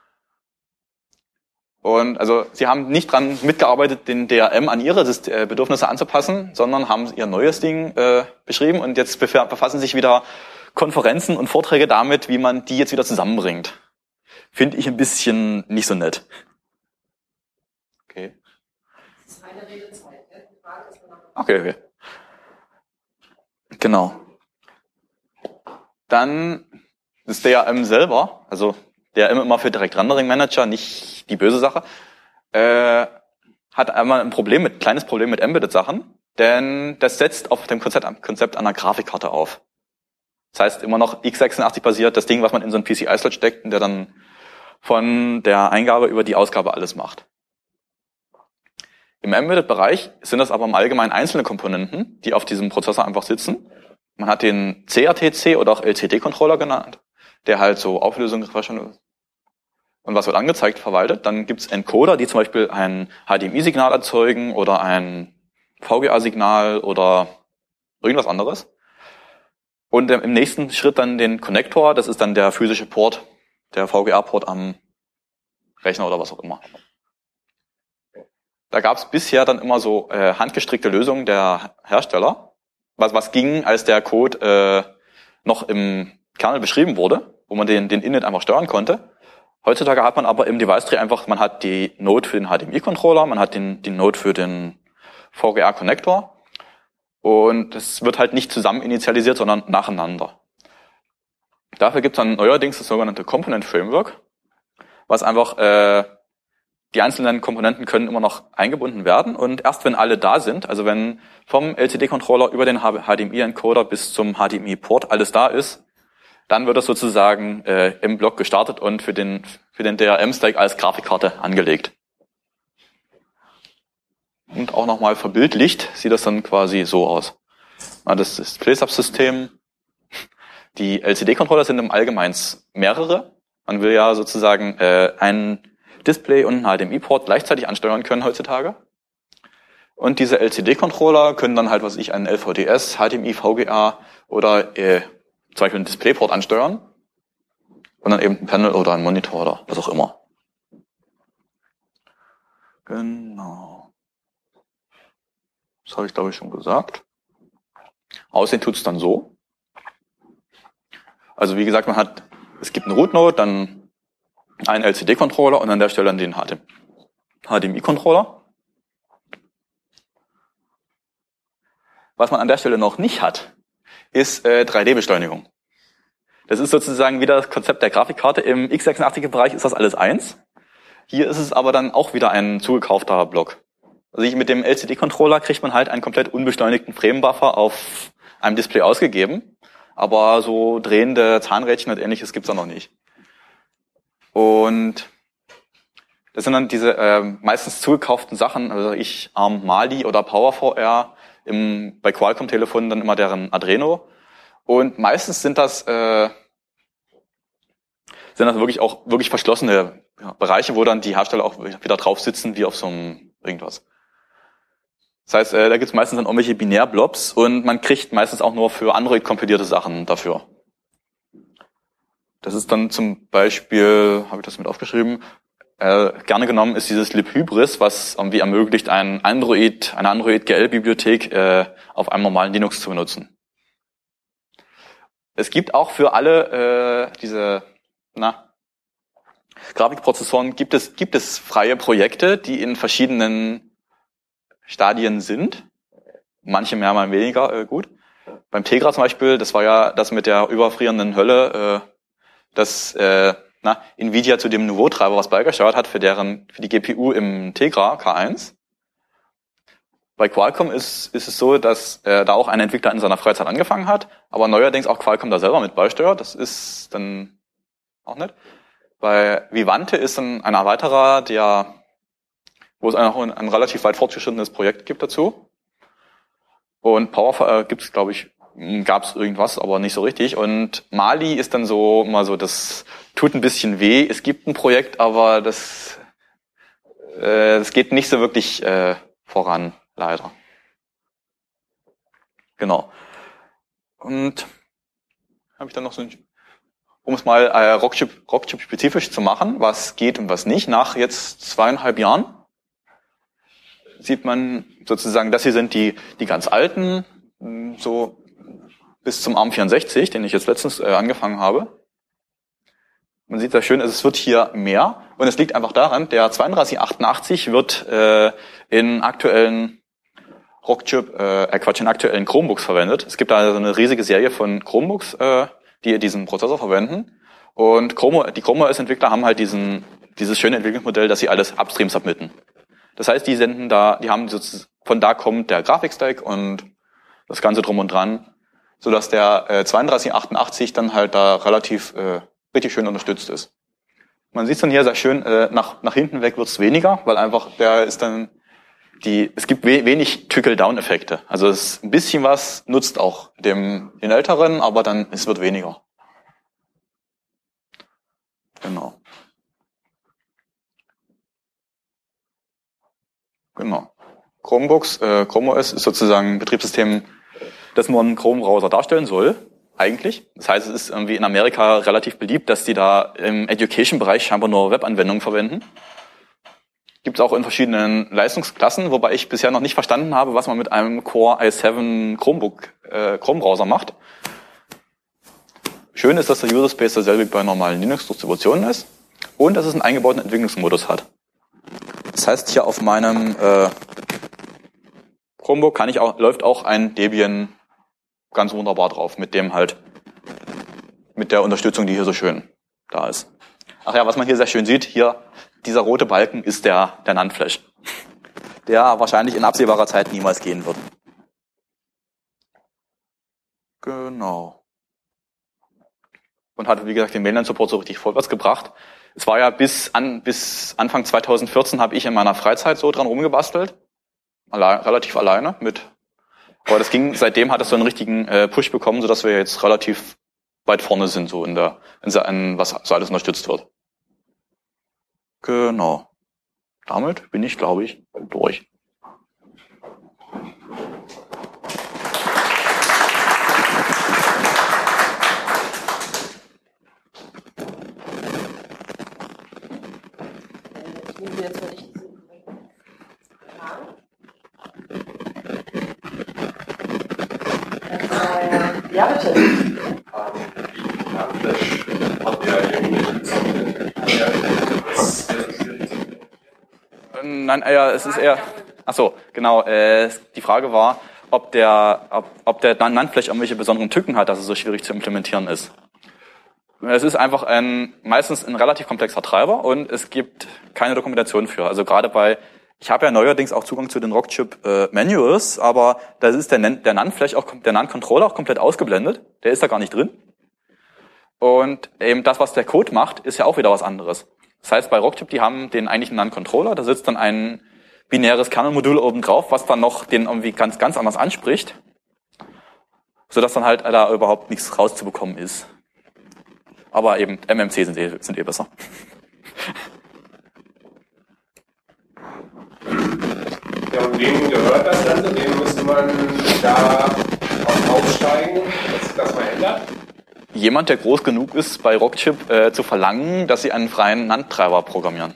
Und also sie haben nicht dran mitgearbeitet, den DRM an ihre Bedürfnisse anzupassen, sondern haben ihr neues Ding beschrieben und jetzt befassen sich wieder Konferenzen und Vorträge damit, wie man die jetzt wieder zusammenbringt. Finde ich ein bisschen nicht so nett. Okay. Das ist eine Redezeit, ne? Die Frage ist danach. Okay. Genau. Dann Das DRM selber, also DRM immer für Direct Rendering Manager, nicht die böse Sache, hat einmal ein kleines Problem mit Embedded-Sachen, denn das setzt auf dem Konzept einer Grafikkarte auf. Das heißt immer noch x86 basiert, das Ding, was man in so einen PCI-Slot steckt und der dann von der Eingabe über die Ausgabe alles macht. Im Embedded-Bereich sind das aber im Allgemeinen einzelne Komponenten, die auf diesem Prozessor einfach sitzen. Man hat den CRTC oder auch LCD-Controller genannt, der halt so Auflösung und was wird angezeigt verwaltet. Dann gibt's Encoder, die zum Beispiel ein HDMI-Signal erzeugen oder ein VGA-Signal oder irgendwas anderes. Und im nächsten Schritt dann den Konnektor, das ist dann der physische Port, der VGA-Port am Rechner oder was auch immer. Da gab's bisher dann immer so handgestrickte Lösungen der Hersteller, was ging, als der Code noch im Kernel beschrieben wurde, wo man den Init einfach steuern konnte. Heutzutage hat man aber im Device-Tree einfach, man hat die Node für den HDMI-Controller, man hat die Node für den VGA-Connector und es wird halt nicht zusammen initialisiert, sondern nacheinander. Dafür gibt es dann neuerdings das sogenannte Component Framework, was einfach, die einzelnen Komponenten können immer noch eingebunden werden und erst wenn alle da sind, also wenn vom LCD-Controller über den HDMI-Encoder bis zum HDMI-Port alles da ist, dann wird das sozusagen im Block gestartet und für den DRM-Stack als Grafikkarte angelegt. Und auch nochmal verbildlicht sieht das dann quasi so aus. Das Display-Subsystem. Die LCD-Controller sind im Allgemeinen mehrere. Man will ja sozusagen ein Display und einen HDMI-Port gleichzeitig ansteuern können heutzutage. Und diese LCD-Controller können dann halt, einen LVDS, HDMI, VGA oder zum Beispiel einen Displayport ansteuern und dann eben ein Panel oder ein Monitor oder was auch immer. Genau. Das habe ich, glaube ich, schon gesagt. Aussehen tut's dann so. Also wie gesagt, es gibt einen Root-Node, dann einen LCD-Controller und an der Stelle dann den HDMI-Controller. Was man an der Stelle noch nicht hat, ist 3D-Beschleunigung. Das ist sozusagen wieder das Konzept der Grafikkarte. Im x86-Bereich ist das alles eins. Hier ist es aber dann auch wieder ein zugekaufter Block. Also mit dem LCD-Controller kriegt man halt einen komplett unbeschleunigten Frame-Buffer auf einem Display ausgegeben. Aber so drehende Zahnrädchen und ähnliches gibt's da noch nicht. Und das sind dann diese meistens zugekauften Sachen, also ARM Mali oder PowerVR, bei Qualcomm-Telefonen dann immer deren Adreno. Und meistens sind das wirklich verschlossene Bereiche, wo dann die Hersteller auch wieder drauf sitzen, wie auf so einem irgendwas. Das heißt, da gibt es meistens dann irgendwelche Binärblobs und man kriegt meistens auch nur für Android kompilierte Sachen dafür. Das ist dann zum Beispiel, habe ich das mit aufgeschrieben, gerne genommen ist dieses libhybris, was irgendwie ermöglicht, eine Android-GL-Bibliothek auf einem normalen Linux zu benutzen. Es gibt auch für alle diese Grafikprozessoren gibt es freie Projekte, die in verschiedenen Stadien sind. Manche mehr, mal weniger gut. Beim Tegra zum Beispiel, das war ja das mit der überfrierenden Hölle, dass Nvidia zu dem Nouveau-Treiber was beigesteuert hat für die GPU im Tegra K1. Bei Qualcomm ist es so, dass da auch ein Entwickler in seiner Freizeit angefangen hat, aber neuerdings auch Qualcomm da selber mit beisteuert. Das ist dann auch nett. Bei Vivante ist dann ein weiterer, wo es auch ein relativ weit fortgeschrittenes Projekt gibt dazu. Und PowerVR gibt's, glaube ich, gab's irgendwas, aber nicht so richtig. Und Mali ist dann so immer so, das tut ein bisschen weh. Es gibt ein Projekt, aber das geht nicht so wirklich voran, leider. Genau. Und habe ich dann noch um es mal Rockchip-spezifisch zu machen, was geht und was nicht. Nach jetzt 2,5 Jahren sieht man sozusagen, das hier sind die ganz alten, so bis zum ARM64, den ich jetzt letztens angefangen habe. Man sieht sehr schön, es wird hier mehr und es liegt einfach daran, der 3288 wird in aktuellen in aktuellen Chromebooks verwendet. Es gibt da so eine riesige Serie von Chromebooks die diesen Prozessor verwenden. Und die Chrome OS-Entwickler haben halt dieses schöne Entwicklungsmodell, dass sie alles upstream submitten. Das heißt, die haben von da kommt der Grafikstack und das Ganze drum und dran, sodass der 3288 dann halt da relativ richtig schön unterstützt ist. Man sieht es dann hier sehr schön, nach hinten weg wird's weniger, weil einfach es gibt wenig Trickle-Down-Effekte. Also ein bisschen was nutzt auch den Älteren, aber dann es wird weniger. Genau. Chrome OS ist sozusagen ein Betriebssystem, das nur einen Chrome-Browser darstellen soll, eigentlich. Das heißt, es ist irgendwie in Amerika relativ beliebt, dass die da im Education-Bereich scheinbar nur Webanwendungen verwenden. Gibt es auch in verschiedenen Leistungsklassen, wobei ich bisher noch nicht verstanden habe, was man mit einem Core i7 Chrome-Browser macht. Schön ist, dass der User Space dasselbe wie bei normalen Linux-Distributionen ist und dass es einen eingebauten Entwicklungsmodus hat. Das heißt, hier auf meinem Chromebook läuft auch ein Debian ganz wunderbar drauf, mit der Unterstützung, die hier so schön da ist. Ach ja, was man hier sehr schön sieht, hier dieser rote Balken ist der NAND-Flash, der wahrscheinlich in absehbarer Zeit niemals gehen wird. Genau. Und hat, wie gesagt, den Mainline-Support so richtig vorwärts gebracht. Es war ja bis Anfang 2014 habe ich in meiner Freizeit so dran rumgebastelt. Relativ alleine aber seitdem hat es so einen richtigen Push bekommen, sodass wir jetzt relativ weit vorne sind, so was so alles unterstützt wird. Genau. Damit bin ich, glaube ich, durch. Ja, bitte. Nein, es ist eher. Ach so, genau. Die Frage war, ob der NAND-Flash irgendwelche besonderen Tücken hat, dass es so schwierig zu implementieren ist. Es ist einfach meistens ein relativ komplexer Treiber und es gibt keine Dokumentation für. Also gerade ich habe ja neuerdings auch Zugang zu den Rockchip Manuals, aber da ist der NAND-Flash der NAND-Controller auch komplett ausgeblendet. Der ist da gar nicht drin. Und eben das, was der Code macht, ist ja auch wieder was anderes. Das heißt, bei Rockchip, die haben den eigentlichen NAND-Controller, da sitzt dann ein binäres Kernelmodul oben drauf, was dann noch den irgendwie ganz, ganz anders anspricht, sodass dann halt da überhaupt nichts rauszubekommen ist. Aber eben MMC sind eh besser. Ja, und wem gehört das Ganze? Wem müsste man da aufsteigen, dass sich das mal ändert? Jemand, der groß genug ist, bei Rockchip zu verlangen, dass sie einen freien NAND-Treiber programmieren.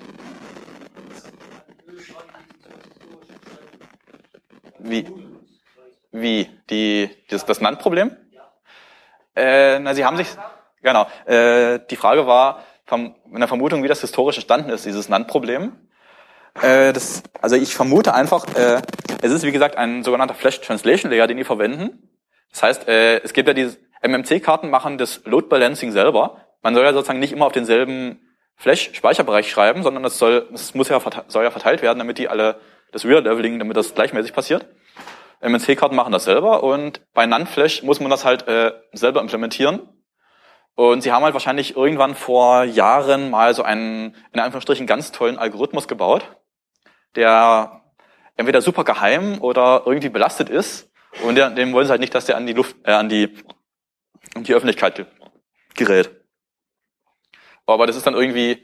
Wie? Das NAND-Problem? Sie haben sich... Genau. Die Frage war in der Vermutung, wie das historisch entstanden ist, dieses NAND-Problem. Also ich vermute einfach, es ist wie gesagt ein sogenannter Flash Translation Layer, den die verwenden. Das heißt, es gibt ja diese MMC-Karten machen das Load Balancing selber. Man soll ja sozusagen nicht immer auf denselben Flash-Speicherbereich schreiben, sondern es soll ja verteilt werden, damit das Real-Leveling, damit das gleichmäßig passiert. MMC-Karten machen das selber und bei NAND-Flash muss man das halt selber implementieren. Und sie haben halt wahrscheinlich irgendwann vor Jahren mal so einen, in Anführungsstrichen, ganz tollen Algorithmus gebaut, der entweder super geheim oder irgendwie belastet ist. Und dem wollen sie halt nicht, dass der an die Öffentlichkeit gerät. Aber das ist dann irgendwie...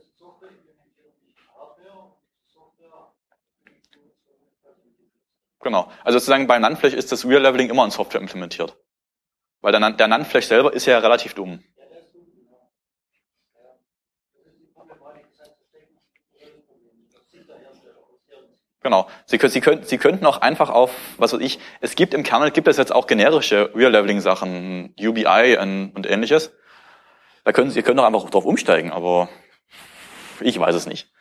Genau. Also sozusagen beim NAND-Flash ist das Real-Leveling immer in Software implementiert. Weil der NAND-Flash selber ist ja relativ dumm. Genau. Sie könnten auch einfach es gibt im Kernel, es jetzt auch generische Real-Leveling-Sachen, UBI und ähnliches. Ihr könnt auch einfach drauf umsteigen, aber ich weiß es nicht.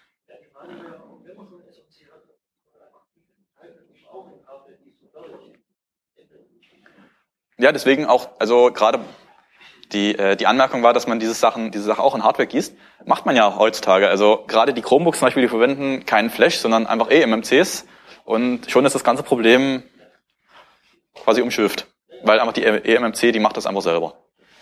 Ja, deswegen auch, also gerade Die Anmerkung war, dass man diese Sache auch in Hardware gießt. Macht man ja heutzutage. Also gerade die Chromebooks zum Beispiel, die verwenden keinen Flash, sondern einfach eMMCs. Und schon ist das ganze Problem quasi umschifft. Weil einfach die eMMC, die macht das einfach selber.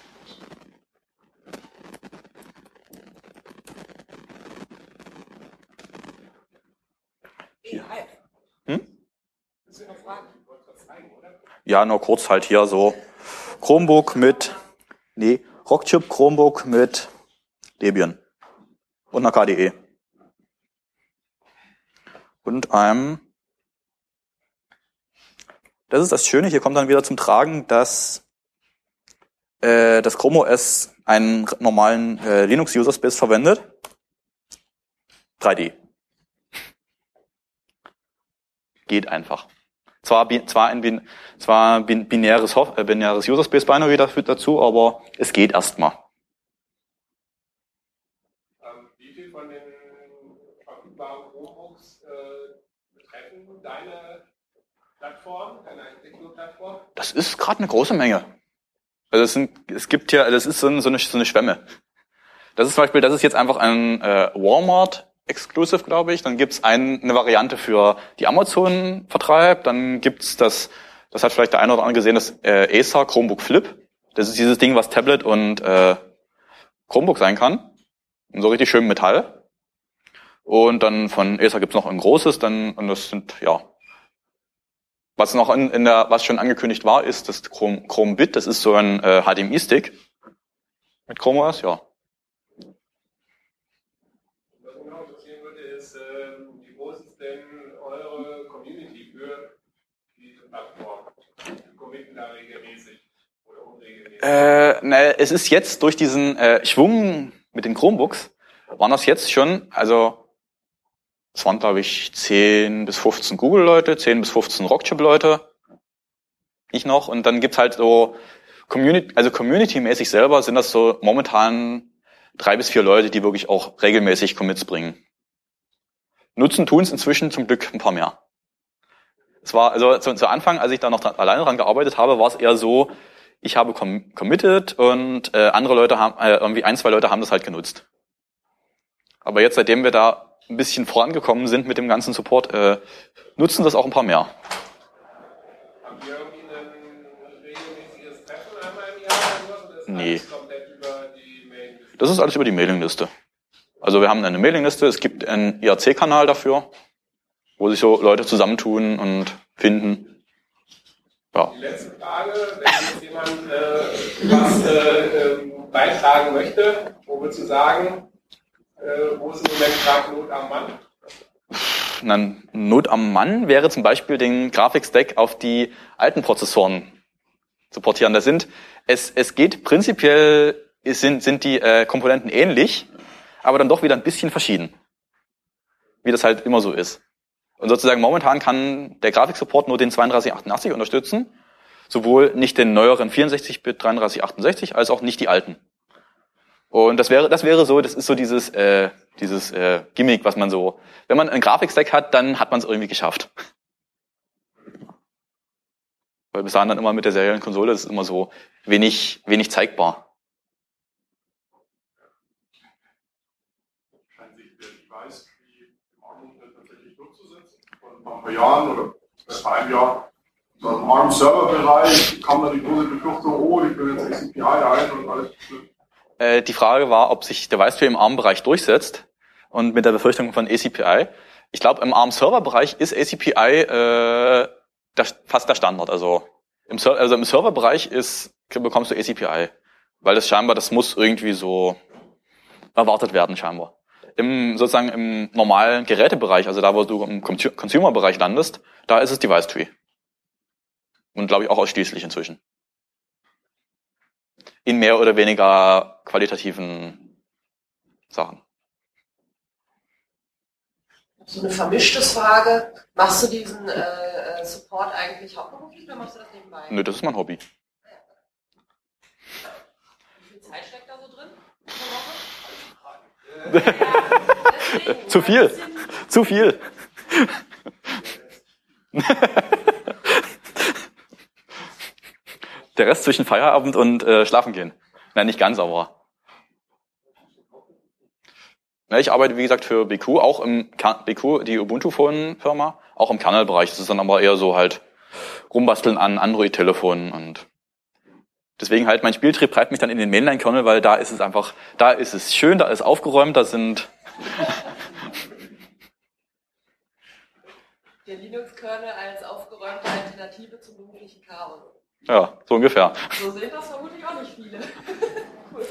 Ja, nur kurz halt hier so Chromebook mit, Rockchip Chromebook mit Debian und einer KDE. Und das ist das Schöne, hier kommt dann wieder zum Tragen, dass das Chrome OS einen normalen Linux User Space verwendet. 3D. Geht einfach. Zwar binäres User Space Binary dafür dazu, aber es geht erstmal. Wie viel von den verfügbaren Chromebooks betreffen deine Plattform, deine Entwicklungsplattform? Das ist gerade eine große Menge. Also das ist so eine Schwemme. Das ist jetzt einfach ein Walmart Exclusive, glaube ich. Dann gibt's eine Variante für die Amazon-Vertreib. Dann gibt's das hat vielleicht der eine oder andere gesehen, das Acer Chromebook Flip. Das ist dieses Ding, was Tablet und Chromebook sein kann. Und so richtig schön Metall. Und dann von Acer gibt's noch ein großes. Und das sind, ja. Was noch was schon angekündigt war, ist das Chromebit. Das ist so ein HDMI-Stick mit Chrome OS, ja. Es ist jetzt durch diesen Schwung mit den Chromebooks, waren das jetzt schon, also es waren glaube ich 10 bis 15 Google-Leute, 10 bis 15 Rockchip-Leute, ich noch, und dann gibt's halt so Community-mäßig selber sind das so momentan 3 bis 4 Leute, die wirklich auch regelmäßig Commits bringen. Nutzen tun's inzwischen zum Glück ein paar mehr. Es war, also zu Anfang, als ich da noch alleine dran gearbeitet habe, war es eher so, ich habe committed und andere Leute haben, irgendwie 1, 2 Leute haben das halt genutzt. Aber jetzt, seitdem wir da ein bisschen vorangekommen sind mit dem ganzen Support, nutzen das auch ein paar mehr. Habt ihr irgendwie ein regelmäßiges Treffen einmal im Jahr oder so? Nee. Alles komplett über die Mailingliste? Das ist alles über die Mailingliste. Also wir haben eine Mailingliste, es gibt einen IRC-Kanal dafür, wo sich so Leute zusammentun und finden. Ja. Die letzte Frage, wenn jetzt jemand was beitragen möchte, wo würdest du sagen, wo ist im Moment gerade Not am Mann? Dann Not am Mann wäre zum Beispiel den Grafikstack auf die alten Prozessoren zu portieren. Es geht prinzipiell, sind die Komponenten ähnlich, aber dann doch wieder ein bisschen verschieden. Wie das halt immer so ist. Und sozusagen momentan kann der Grafiksupport nur den 3288 unterstützen, sowohl nicht den neueren 64-Bit 3368 als auch nicht die alten. Und das wäre so, das ist so dieses Gimmick, was man so, wenn man einen Grafikstack hat, dann hat man es irgendwie geschafft. Weil bis dahin dann immer mit der seriellen Konsole, das ist immer so wenig zeigbar. Vor ein paar Jahren oder vor einem Jahr, so im ARM-Server-Bereich kam dann die große Befürchtung, oh, ich will jetzt ACPI ein und alles. Die Frage war, ob sich Device-Stream im ARM-Bereich durchsetzt und mit der Befürchtung von ACPI. Ich glaube, im ARM-Server-Bereich ist ACPI fast der Standard. Also im Server-Bereich bekommst du ACPI, weil das muss irgendwie so erwartet werden scheinbar. Sozusagen im normalen Gerätebereich, also da, wo du im Consumer-Bereich landest, da ist es Device Tree. Und glaube ich auch ausschließlich inzwischen. In mehr oder weniger qualitativen Sachen. So eine vermischte Frage. Machst du diesen Support eigentlich hauptberuflich oder machst du das nebenbei? Nö, das ist mein Hobby. Wie viel Zeit steckt da so drin? Pro Woche? Zu viel. Zu viel. Der Rest zwischen Feierabend und Schlafen gehen. Nein, nicht ganz, aber. Ja, ich arbeite, wie gesagt, für BQ, auch im BQ, die Ubuntu-Phone-Firma, auch im Kernel-Bereich. Das ist dann aber eher so halt rumbasteln an Android-Telefonen und deswegen halt mein Spieltrieb treibt mich dann in den Mainline-Kernel, weil da ist es einfach, da ist es schön, da ist aufgeräumt, da sind Der Linux-Kernel als aufgeräumte Alternative zum beruflichen Chaos. ja, so ungefähr. So sehen das vermutlich auch nicht viele. Cool.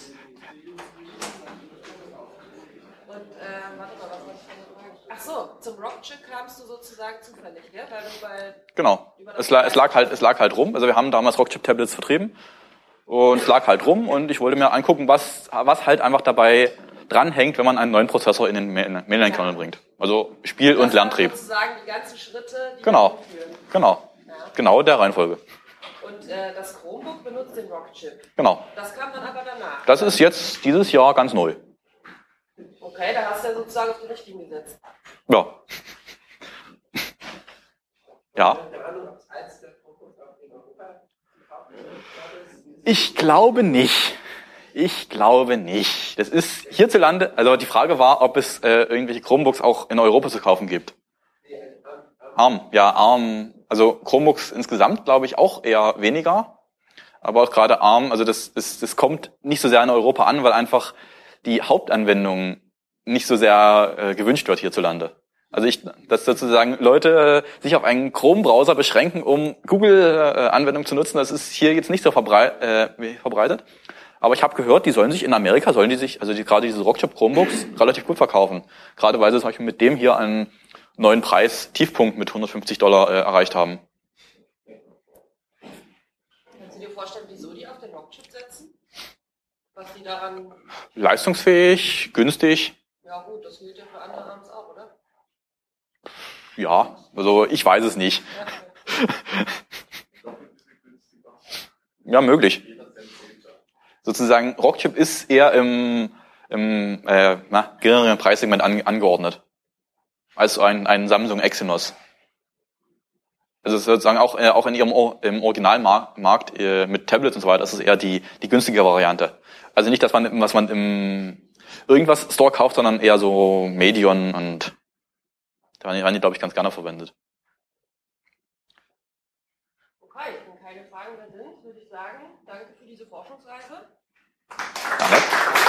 Und warte mal, was wollte ich denn fragen? Ach so, zum Rockchip kamst du sozusagen zufällig, ja? Weil du bei Genau. Es lag halt rum. Also wir haben damals Rockchip-Tablets vertrieben und es lag halt rum und ich wollte mir angucken, was halt einfach dabei dranhängt, wenn man einen neuen Prozessor in den Mainline-Kernel bringt. Also Spiel- und Lerntrieb. Sozusagen die ganzen Schritte, die Genau. Ja. Genau der Reihenfolge. Und das Chromebook benutzt den Rockchip. Genau. Das kam dann aber danach. Das ist jetzt dieses Jahr ganz neu. Okay, da hast du ja sozusagen auf die Richtlinie gesetzt. Ja. Ja. Ich glaube nicht. Das ist hierzulande, also die Frage war, ob es irgendwelche Chromebooks auch in Europa zu kaufen gibt. ARM. Also Chromebooks insgesamt glaube ich auch eher weniger. Aber auch gerade ARM, also das kommt nicht so sehr in Europa an, weil einfach die Hauptanwendung nicht so sehr gewünscht wird hierzulande. Also dass sozusagen Leute sich auf einen Chrome-Browser beschränken, um Google-Anwendungen zu nutzen, das ist hier jetzt nicht so verbreitet. Aber ich habe gehört, gerade diese Rockchip Chromebooks relativ gut verkaufen. Gerade weil sie zum Beispiel mit dem hier einen neuen Preis-Tiefpunkt mit $150 erreicht haben. Kannst du dir vorstellen, wieso die auf den Rockchip setzen? Was die daran... Leistungsfähig, günstig. Ja gut, das gilt ja für andere ARMs auch, oder? Ja, also ich weiß es nicht. Ja, möglich. Sozusagen, Rockchip ist eher im geringeren Preissegment angeordnet als ein Samsung Exynos. Also sozusagen auch in im Originalmarkt mit Tablets und so weiter, das ist eher die günstige Variante. Also nicht, was man im irgendwas Store kauft, sondern eher so Medion und da werden die, glaube ich, ganz gerne verwendet. Okay, wenn keine Fragen mehr sind, würde ich sagen, danke für diese Forschungsreise. Danke.